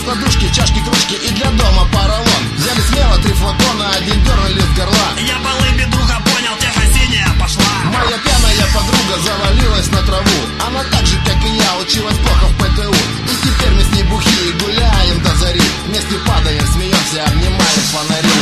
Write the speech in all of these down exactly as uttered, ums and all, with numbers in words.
нас подушки, чашки, кружки и для дома поролон. Взяли смело три флакона, один дернули с горла. Я полы бедруга понял, техно-синяя пошла. Моя пьяная подруга завалилась на траву. Она так же, как и я, училась плохо в ПТУ. И теперь мы с ней бухие гуляем до зари. Вместе падаем, смеемся, обнимаем фонари.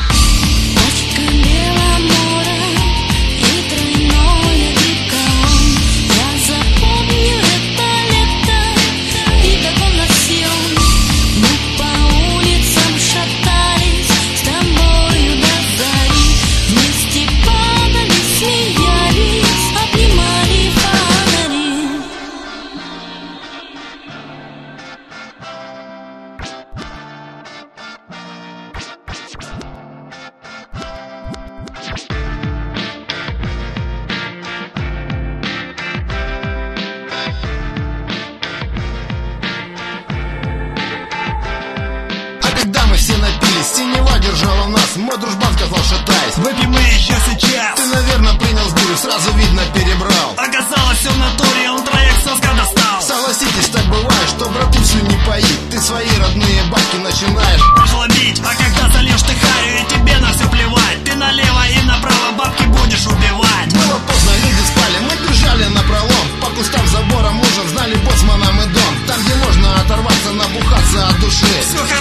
Все напились, синева держала нас. Мой дружбан сказал, шатаясь: выпьем мы еще сейчас. Ты, наверное, принял сдурь, сразу видно перебрал. Оказалось все в натуре, он троих соска достал. Согласитесь, так бывает, что брату всю не поит. Ты свои родные бабки начинаешь пожлобить. А когда зальешь ты харю, и тебе на все плевать. Ты налево и направо бабки будешь убивать. Было поздно, люди спали, мы бежали напролом. По кустам забора мужем знали боцмана мы дом. Там, где можно оторваться, набухаться от души. Все